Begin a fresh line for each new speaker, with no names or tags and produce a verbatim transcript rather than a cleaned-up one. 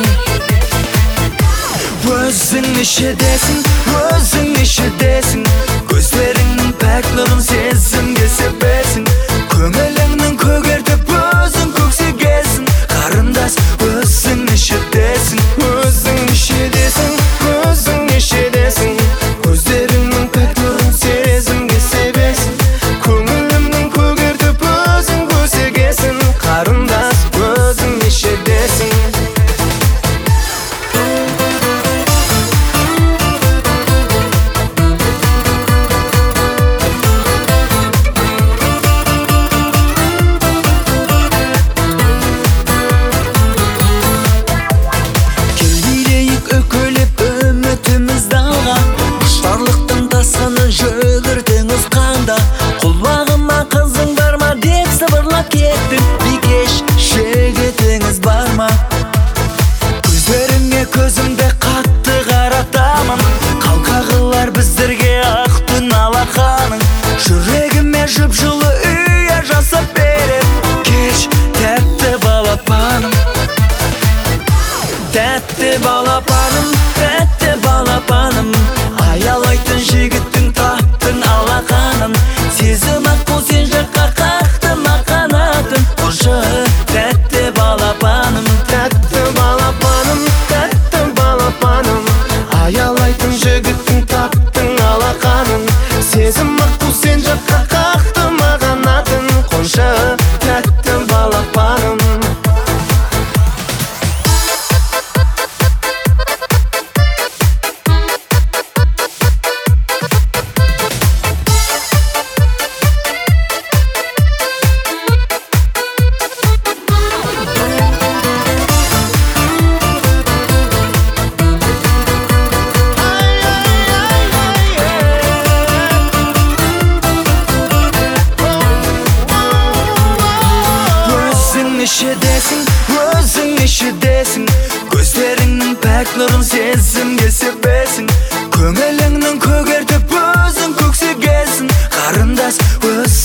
Өзің нешедесің, өзің нешедесің, көздеріңнің пәк нұрын сезімге себесің, көңіліңнің көгертіп өзің көксегесің, қарындас өзің нешедесің, өзің нешедесің, өзің нешедесің, көздеріңнің пәк нұрын сезімге себесің, көңіліңнің көгертіп өзің көксегесің, қарындас өзің нешедесің.
Құштарлықтың тасқынын жөгіртіңіз қанда, құлағыма қызың бар ма деп сыбырлап кеттің, бикеш жігітіңіз бар ма?
Көздеріңе көзімді қатты қаратамын, қалқағылар біздерге ақ түн алақаның, жүрегіме жұп жылы үйе жасап берем, кеш тәтті балапаным, тәтті балапаным, тәтті балапаным, аялайтын жігіттің таптың алақанын, сезім аққу сен жаққа қақты ма қанатын, қошы тәтті балапаным, тәтті балапаным, тәтті балапаным, аялайтын жігіттің таптың алақанын, сезім аққу сен жаққа қақты ма қанатын, қошы тәтті балапаным. Нешедесің, өзің нешедесің, көздеріңнің пәк нұрын сезімге себесің, көңіліңнің көгертіп өзің көксегесің, қарындас өз